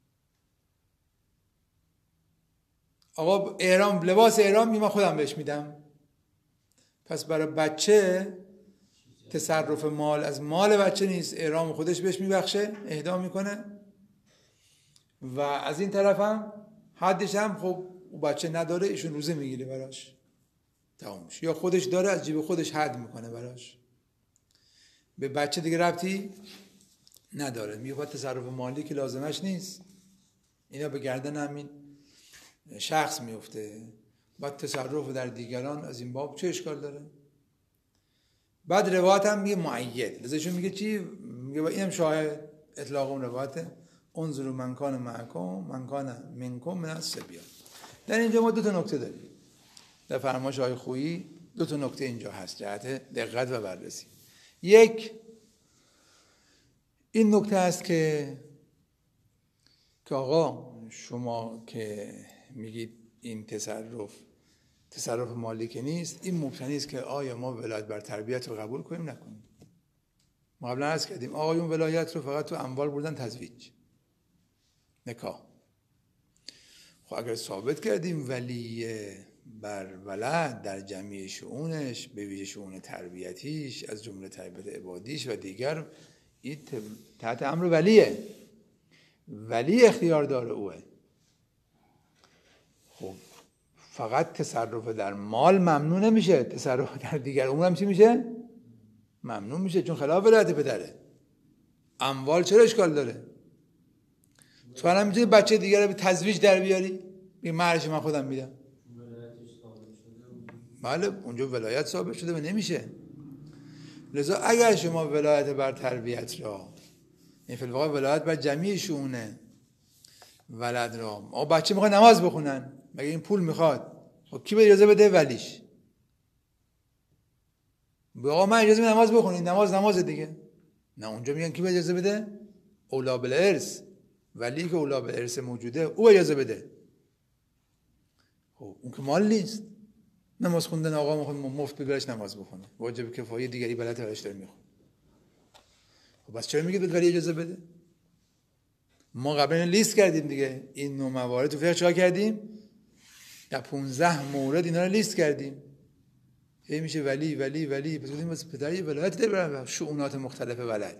Speaker 1: آقا احرام لباس احرام من خودم بهش میدم، پس برای بچه تصرف مال از مال بچه نیست، احرام خودش بهش میبخشه، اهدا میکنه و از این طرف هم حدش هم خب بچه نداره ایشون روزه میگیره براش، تمامش. یا خودش داره از جیب خودش حد میکنه براش، به بچه دیگه ربطی نداره. میگه باید تصرف مالی که لازمش نیست اینا به گردن همین شخص میفته، بعد تصرف در دیگران از این باب چه اشکال داره؟ بعد روایت هم میگه معید، لذاشون میگه چی؟ میگه با اینم شاهد اطلاق اون روایت انظروا من کان معکم من کان منکم من الصبیان. در اینجا ما دو تا نکته داریم در فرمایش های خویی، دو تا نکته اینجا هست جهت دقت و بررسی. یک این نکته است که آقا شما که میگید این تصرف مالی که نیست، این مبتنی است که آیا ما ولایت بر تربیت رو قبول کنیم نکنیم. ما قبلا عرض کردیم آقایون ولایت رو فقط تو اموال بردن تزویج نکاح. خب اگر ثابت کردیم ولی بر ولد در جمعی شؤونش به ویژه شؤون تربیتیش از جمله تربیت عبادیش و دیگر این تحت امر ولیه، ولی اختیار داره اوه. خب فقط تصرف در مال ممنوع نمیشه، تصرف در دیگر امور هم چی میشه؟ ممنوع میشه، چون خلاف ولایت پدره. اموال چرا اشکال داره؟ تو الان میتونی بچه دیگر رو به تزویج در بیاری؟ بگی مهرش من خودم میدم. بله اونجا ولایت ثابت شده و نمیشه. لذا اگر شما ولایت بر تربیت را، این فی الواقع ولایت بر جمعی شونه ولد را، بچه میخواد نماز بخونن، مگه این پول میخواد؟ خب کی به اجازه بده؟ ولیش. آقا من اجازه نماز بخونید، نماز دیگه. نه اونجا میگن کی به اجازه بده؟ اولا بالارث، ولی که اولا بالارث موجوده او اجازه بده. خب اون که مال نیست. نماز خوندن آقا میخواد مفت ببرش نماز بخونه، واجب کفایه دیگری بلد براش داره میخونه. خب بس چرا میگید به ولی اجازه بده؟ ما قبلا لیست کردیم دیگه این نوع موارد تو فقه چیکار کردیم؟ در 15 مورد اینا رو لیست کردیم. هی میشه ولی پس گفتیم واسه پدر یه ولایت داره برای شؤونات مختلف ولد.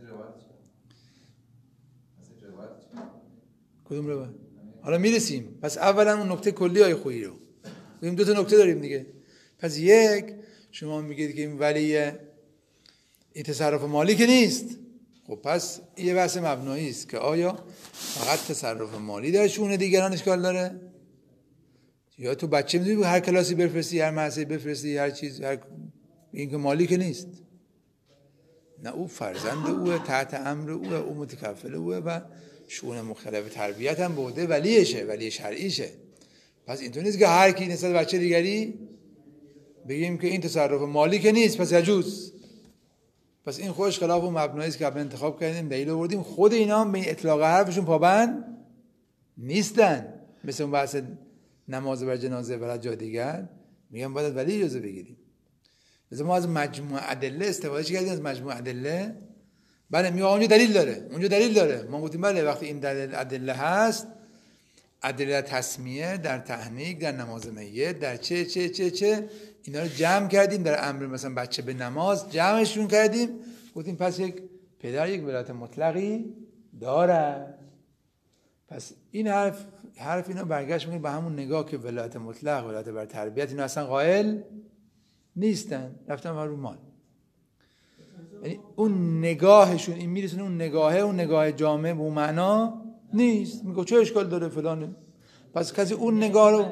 Speaker 1: کدوم روایت؟ حالا میرسیم. پس اولا اون نکته کلی های خویی رو ببین، دو تا نکته داریم دیگه. پس یک، شما میگید که این ولی این تصرف مالی که نیست. خب پس یه بحث مبنایی است که آیا فقط تصرف مالی در شؤون دیگران اشکال داره؟ یا تو بچه میدونی هر کلاسی بفرستی، هر مدرسه بفرستی، هر چیز، این که مالی که نیست. نه او فرزند اوه، تحت امر اوه، او متکفل اوه و شؤون مختلف تربیت هم بوده ولیشه، ولی شرعیشه. پس اینطور نیست که هر کی نسبت بچه دیگری بگیم که این تصرف مالی که نیست پس یجوز. پس این خودش خلاف اون مبنایی است که قبلا انتخاب کردیم، دلیل آوردیم. خود اینا هم به این اطلاق حرفشون پابند نیستن. مثل اون بحث نماز بر جنازه و جا دیگر میگم باید ولی اجازه بگیریم. لذا ما از مجموع ادله استفاده کردیم، از مجموع ادله. بله میگه اونجا دلیل داره. ما گفتیم بله وقتی این دلیل ادله هست، ادله تسمیه در تحنیک، در نماز میت، در چه اینا رو جمع کردیم. در امر مثلا بچه به نماز جمعشون کردیم، گفتیم پس یک پدر یک ولایت مطلقی داره. پس این حرف اینا برگشت میگه به همون نگاه که ولایت مطلق، ولایت بر تربیت، اینا اصلا قائل نیستن، رفتن رو مال. یعنی اون نگاهشون این میرسونه اون نگاه جامعه به اون معنا نیست. میگه چه اشکال داره فلان. پس کسی اون نگاه رو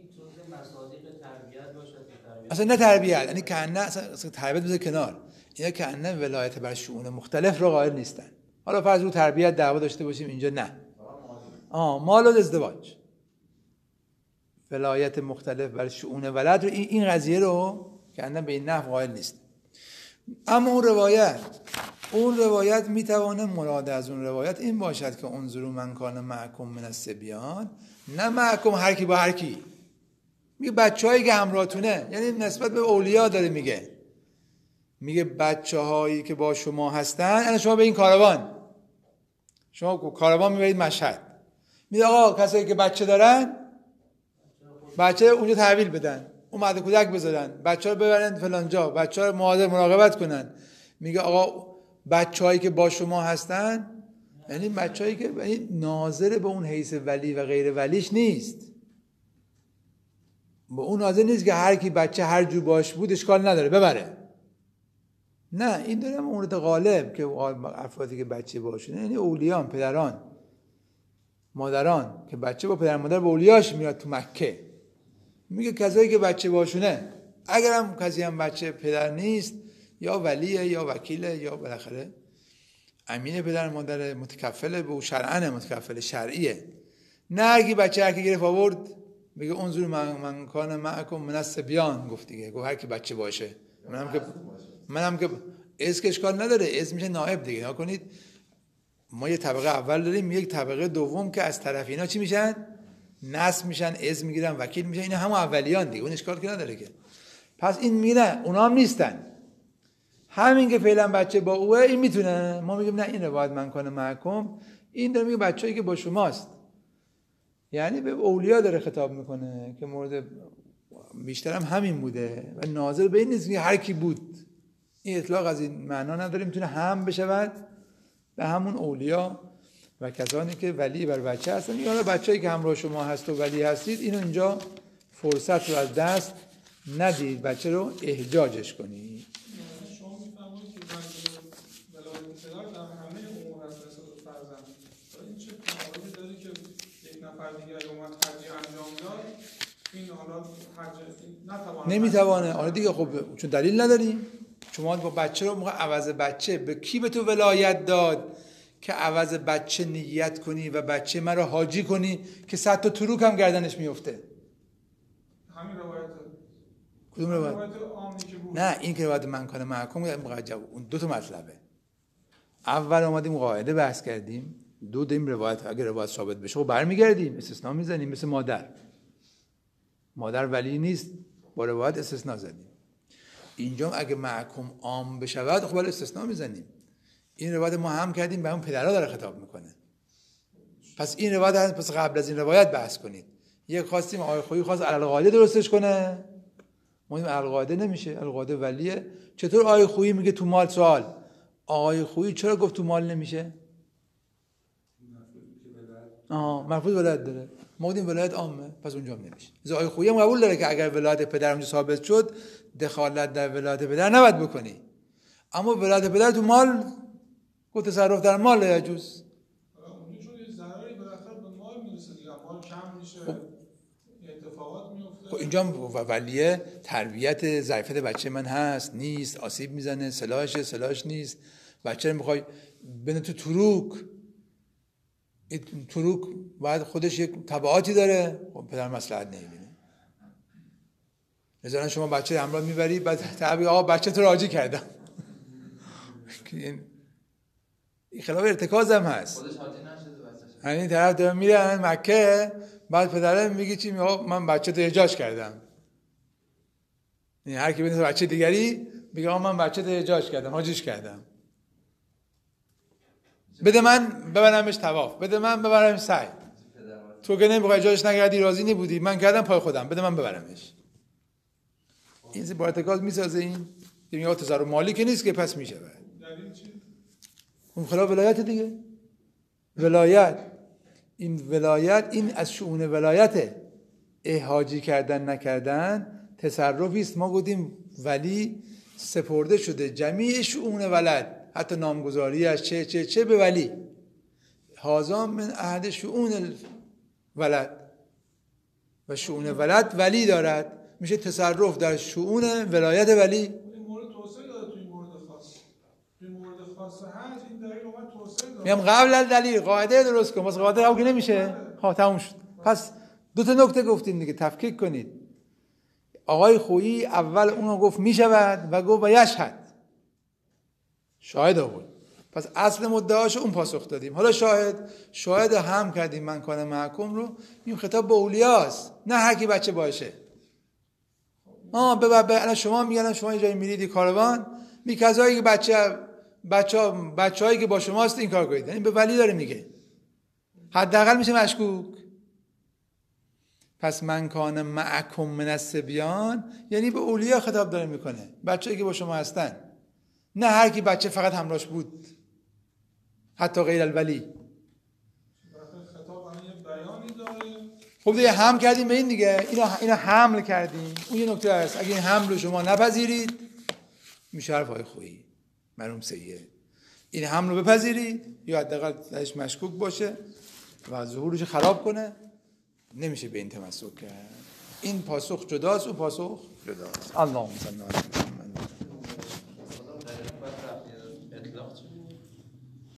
Speaker 1: اصلا نه تربیت، یعنی کانه اصلا تربیت بذار کنار، اینا کانه ولایت بر شؤون مختلف رو قائل نیستن. حالا فرض رو تربیت دعوا داشته باشیم اینجا، نه مال و ازدواج، ولایت مختلف بر شؤون ولد رو این قضیه رو کانه به این نحو قائل نیست. اما اون روایت میتوانه مراد از اون روایت این باشد که انظروا من کان معکم من الصبیان، نه معکم هر کی با هر کی. میگه بچه‌هایی که همراهتونه، یعنی نسبت به اولیا داره میگه بچه‌هایی که با شما هستن. یعنی شما به این کاروان میبرید مشهد، میگه آقا کسایی که بچه دارن بچه اونجا تحویل بدن، اون مهد کودک بذارن، بچه‌ها رو ببرن فلان جا، بچه‌ها رو مراقبت کنن. میگه آقا بچه‌هایی که با شما هستن، یعنی بچه‌هایی که یعنی ناظر به اون حیث ولی و غیر ولیش نیست. به اون ناظر نیست که هر کی بچه هر جو باش بود اشکال نداره ببره. نه، این داره مورد غالب که افرادی که بچه باشونه، یعنی اولیان، پدران، مادران که بچه با پدر مادر به اولیاش میاد تو مکه. میگه کسایی که بچه باشونه، اگر هم کسی هم بچه پدر نیست، یا ولیه یا وکیله یا بالاخره امین پدر مادر، متکفل به شرعن، متکفل شرعیه. نه هرکی بچه هرکی گرفت آورد میگه انظروا من کان معکم من الصبیان. گفت دیگه، گفت هر کی بچه باشه. منم که اسم اشکال نداره، اسم میشه نائب دیگه. نگاه کنید ما یه طبقه اول داریم، یک طبقه دوم که از طرف اینا چی میشن؟ نصب میشن، اسم میگیرن، وکیل میشن. اینا همون اولیان دیگه، اون اشکال که نداره که. پس این میره اونا هم نیستن، همین که فعلا بچه با اوه این میتونه. ما میگیم نه، این روایت من کنه محکم، این داره میگه بچه‌ای که با شماست، یعنی به اولیا داره خطاب میکنه که مورد بیشتر هم همین بوده و ناظر به این نیست که هر کی بود. این اطلاق از این معنا نداره، میتونه هم بشود به همون اولیا و کسانی که ولی بر بچه هستن. یا بچه‌ای که همراه شما هست و ولی هستید، اینو اینجا فرصت رو از دست ندید، بچه رو احجاجش کنید.
Speaker 3: شما میفرمایید دیگه اومد حجی انجام داد، این حالا حج
Speaker 1: نمیتوانه. آره دیگه، خب چون دلیل نداریم. شما با بچه رو موقع عوض بچه به کی به تو ولایت داد که عوض بچه نیت کنی و بچه من رو حاجی کنی که 100 تا تروک هم گردنش میفته؟
Speaker 3: همین روایت.
Speaker 1: کدوم روایت؟
Speaker 3: عامی که بود.
Speaker 1: نه، این که روایت من کان معکوم اون دو تا مطلبه. اول اومدیم قاعده بحث کردیم، دو دیم روایت. اگه روایت ثابت بشه خب برمیگردیم استثناء میزنیم، مثل مادر ولی نیست، با روایت استثناء زدیم. اینجا اگه محکوم عام بشود خب استثناء میزنیم. این روایت ما هم کردیم، به اون پدرها داره خطاب میکنه. پس این روایت هست، پس قبل از این روایت بحث کنید. یک خواستیم آقای خویی خواست علالقاعده درستش کنه، ما این علالقاعده نمیشه، علالقاعده ولیه. چطور آقای خویی میگه تو مال؟ سوال، آقای خویی چرا گفت تو مال نمیشه؟ مرفوض ولایت داره. ما گفتیم ولایت عامه، پس اونجا هم نمیشه. آقای خویی هم قبول داره که اگر ولایت پدر اونجا ثابت شد، دخالت در ولایت پدر نباید بکنی. اما ولایت پدر تو مال، گفت تصرف در مال لا یجوز.
Speaker 3: اونجا چون یه ضرری بالاخره به مال میرسه دیگه، مال کم میشه، اتفاقات میفته.
Speaker 1: خب اینجا ولیه تربیت ظرفیت بچه من هست نیست، آسیب میزنه، سلاحش نیست، بچه رو میخوای بنه تو تروک، این تروک باید خودش یک تبعاتی داره. خب پدر مصلحت نمیبینه. مثلا شما بچه همراه میبری، بعد تعبیر آقا بچه تو راضی کردم. این خلاف ارتکاز هم هست.
Speaker 4: خودش حاجی نشده بچه‌ش.
Speaker 1: همین طرف دارن میرن مکه، بعد پدره میگه چی؟ میگه من بچه تو احجاج کردم. یعنی هر کی ببینه بچه دیگری میگه من بچه تو احجاج کردم، حاجیش کردم. بده من ببرمش طواف، بده من ببرمش سعی. تو که نمیخوای احجاجش نکردی، راضی نبودی، من کردم پای خودم، بده من ببرمش. این با ارتکاز میسازه. این میگه تصرف مالی که نیست که پس میشه.
Speaker 3: دلیل چی؟
Speaker 1: اون خلاف ولایت دیگه. ولایت این از شؤون ولایته. احاجی کردن نکردن تصرفی است. ما گفتیم ولی سپرده شده جمیع شؤون ولد، حتی نامگذاریش چه به ولی. هذا من احد شؤون ولد و شؤون ولد ولی دارد، میشه تصرف در شؤون ولایت ولی.
Speaker 3: این مورد توسعه داره تو این مورد خاص. تو این مورد خاص هست این دلیل اومد توسعه داره.
Speaker 1: میگم قبل از دلیل قاعده درست کن، واسه قاعده هم که نمیشه. ها تموم شد. پس دو تا نکته گفتیم دیگه، تفکیک کنید. آقای خویی اول اونو گفت میشود و گفت و یشهد، شاهد آورد. پس اصل مدعاش اون پاسخ دادیم. حالا شاهد هم کردیم من کان محکوم رو. این خطاب به اولیاست، نه هر کی بچه باشه. الان شما میگن شما اینجا میرید کاروان، می کسایی که بچه‌هایی که با شماست این کار کنید. این به ولی داره میگه، حداقل میشه مشکوک. پس من کان معکم من الصبیان یعنی به اولیا خطاب داره میکنه، بچه‌ای که با شما هستن، نه هر کی بچه فقط همراهش بود، حتی غیر الولی.
Speaker 3: خطاب الان یه بیانی داره.
Speaker 1: خب دیگه هم کردیم به این دیگه، اینا حمل کردیم. اون یه نکته هست، اگه این حمل رو شما نپذیرید میشه حرفای خویی مرحوم سید. این حمل رو بپذیرید یا حداقل درش مشکوک باشه و ظهورش خراب کنه، نمیشه به این تمسک کرد. این پاسخ جداست، اون پاسخ جداست. اللهم صل علی